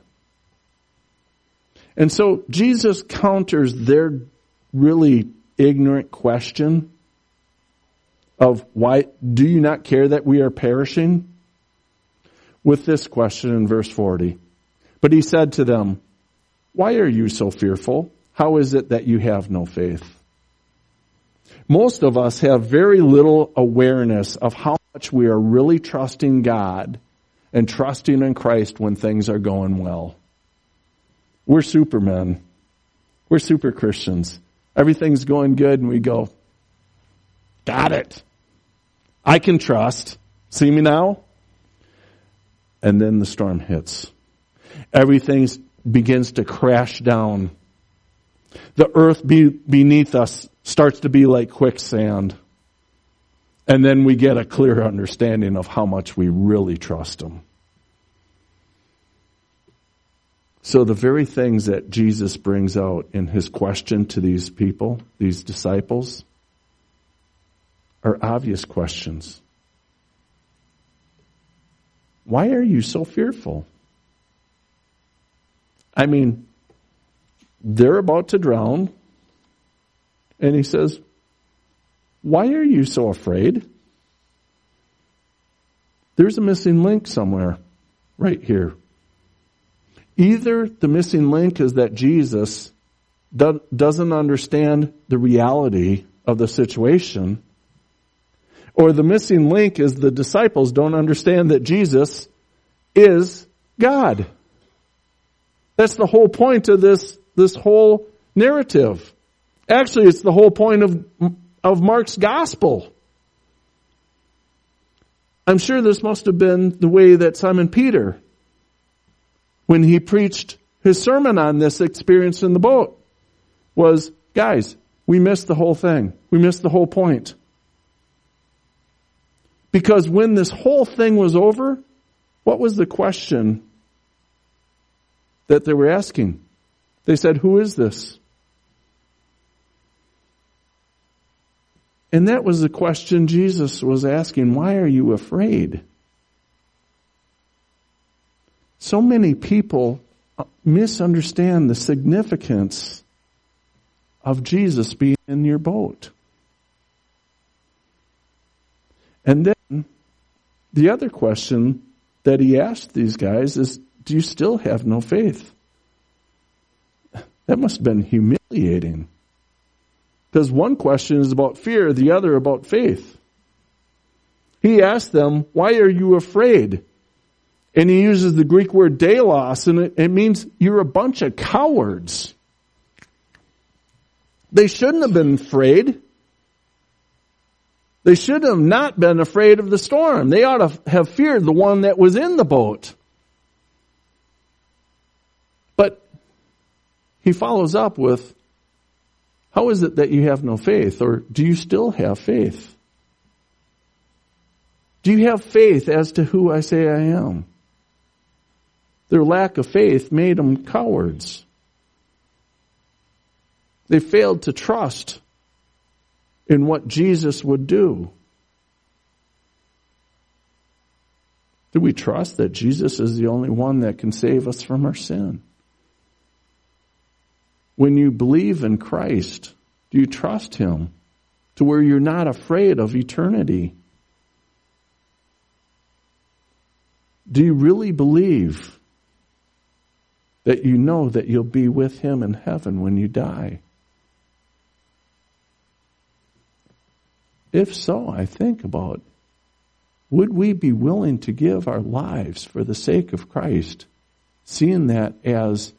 And so Jesus counters their really ignorant question of why do you not care that we are perishing? With this question in verse 40. But he said to them, why are you so fearful? How is it that you have no faith? Most of us have very little awareness of how much we are really trusting God and trusting in Christ when things are going well. We're supermen. We're super Christians. Everything's going good and we go, got it. I can trust. See me now? And then the storm hits. Everything begins to crash down. The earth beneath us starts to be like quicksand. And then we get a clear understanding of how much we really trust him. So the very things that Jesus brings out in his question to these people, these disciples, are obvious questions. Why are you so fearful? I mean, they're about to drown. And he says, why are you so afraid? There's a missing link somewhere right here. Either the missing link is that Jesus doesn't understand the reality of the situation, or the missing link is the disciples don't understand that Jesus is God. That's the whole point of this whole narrative. Actually, it's the whole point of Mark's gospel. I'm sure this must have been the way that Simon Peter, when he preached his sermon on this experience in the boat, was, guys, we missed the whole thing. We missed the whole point. Because when this whole thing was over, what was the question that they were asking? They said, who is this? And that was the question Jesus was asking. Why are you afraid? So many people misunderstand the significance of Jesus being in your boat. And then the other question that he asked these guys is, do you still have no faith? That must have been humiliating. Because one question is about fear, the other about faith. He asked them, why are you afraid? And he uses the Greek word deilos, and it means you're a bunch of cowards. They shouldn't have been afraid. They should have not been afraid of the storm. They ought to have feared the one that was in the boat. But he follows up with, how is it that you have no faith? Or do you still have faith? Do you have faith as to who I say I am? Their lack of faith made them cowards. They failed to trust in what Jesus would do. Do we trust that Jesus is the only one that can save us from our sin? When you believe in Christ, do you trust Him to where you're not afraid of eternity? Do you really believe that you know that you'll be with Him in heaven when you die? If so, I think about, would we be willing to give our lives for the sake of Christ, seeing that as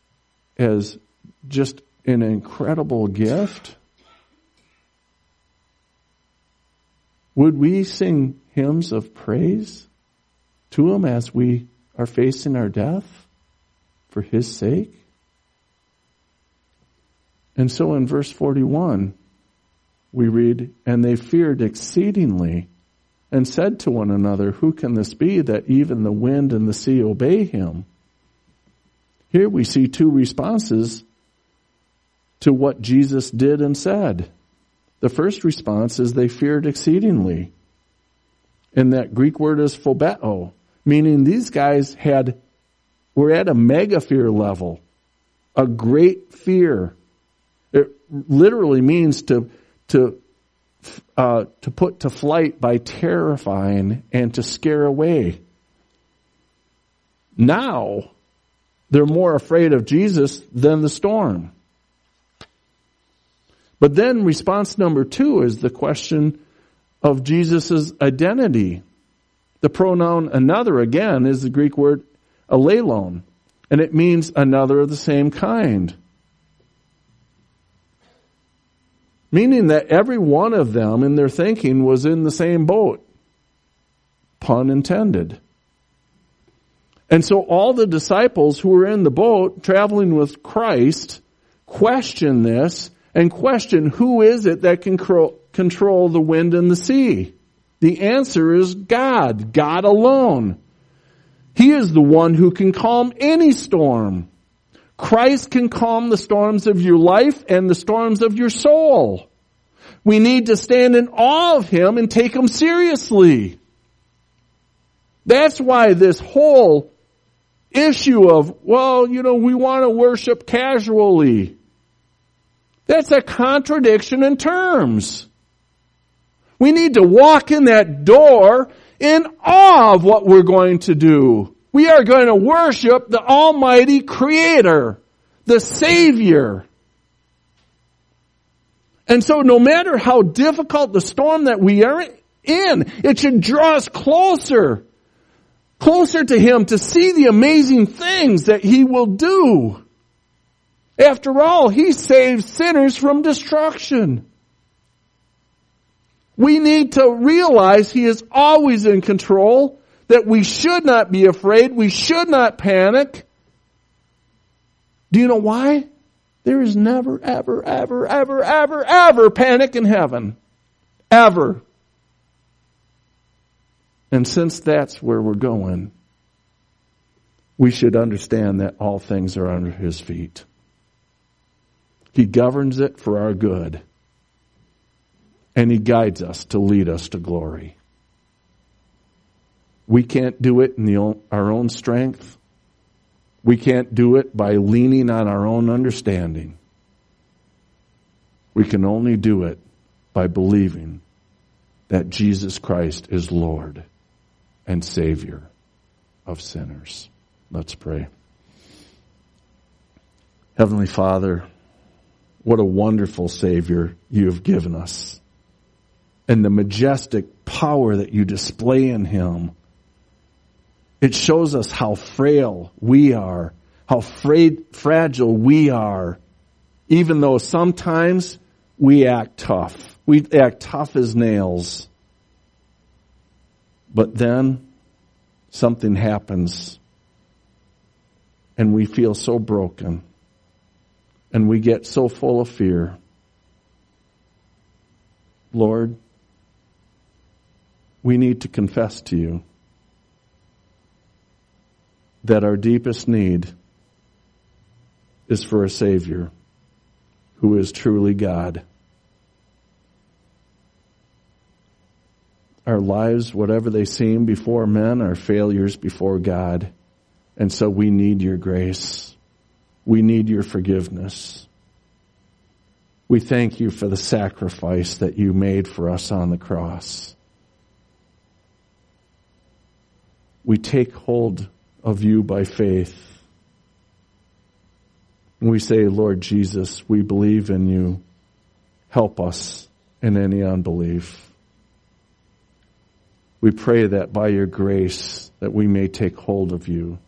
just an incredible gift? Would we sing hymns of praise to Him as we are facing our death for His sake? And so in verse 41, we read, and they feared exceedingly and said to one another, who can this be that even the wind and the sea obey Him? Here we see two responses to what Jesus did and said. The first response is they feared exceedingly. And that Greek word is phobeo, meaning these guys were at a mega fear level, a great fear. It literally means to put to flight by terrifying and to scare away. Now, they're more afraid of Jesus than the storm. But then response number 2 is the question of Jesus' identity. The pronoun another, again, is the Greek word alelon, and it means another of the same kind. Meaning that every one of them in their thinking was in the same boat. Pun intended. And so all the disciples who were in the boat traveling with Christ question this and question who is it that can control the wind and the sea. The answer is God, God alone. He is the one who can calm any storm. Christ can calm the storms of your life and the storms of your soul. We need to stand in awe of Him and take Him seriously. That's why this whole issue of, we want to worship casually. That's a contradiction in terms. We need to walk in that door in awe of what we're going to do. We are going to worship the Almighty Creator, the Savior. And so no matter how difficult the storm that we are in, it should draw us closer closer to Him to see the amazing things that He will do. After all, He saves sinners from destruction. We need to realize He is always in control, that we should not be afraid, we should not panic. Do you know why? There is never, ever, ever, ever, ever, ever panic in heaven. Ever. And since that's where we're going, we should understand that all things are under His feet. He governs it for our good. And He guides us to lead us to glory. We can't do it in our own strength. We can't do it by leaning on our own understanding. We can only do it by believing that Jesus Christ is Lord and Savior of sinners. Let's pray. Heavenly Father, what a wonderful Savior you have given us. And the majestic power that you display in Him. It shows us how frail we are, how fragile we are, even though sometimes we act tough. We act tough as nails. But then something happens and we feel so broken and we get so full of fear. Lord, we need to confess to you that our deepest need is for a Savior who is truly God. Our lives, whatever they seem before men, are failures before God. And so we need your grace. We need your forgiveness. We thank you for the sacrifice that you made for us on the cross. We take hold of you by faith. And we say, Lord Jesus, we believe in you. Help us in any unbelief. We pray that by your grace that we may take hold of you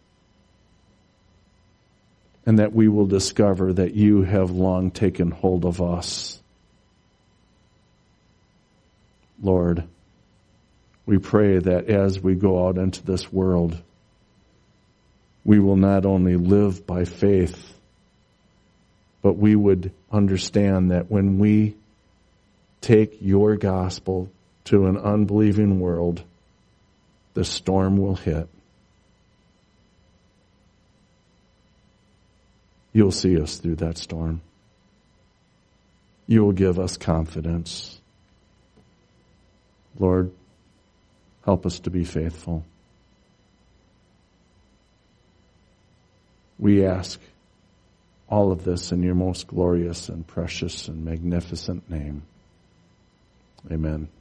and that we will discover that you have long taken hold of us. Lord, we pray that as we go out into this world, we will not only live by faith, but we would understand that when we take your gospel to an unbelieving world, the storm will hit. You'll see us through that storm. You will give us confidence. Lord, help us to be faithful. We ask all of this in your most glorious and precious and magnificent name. Amen.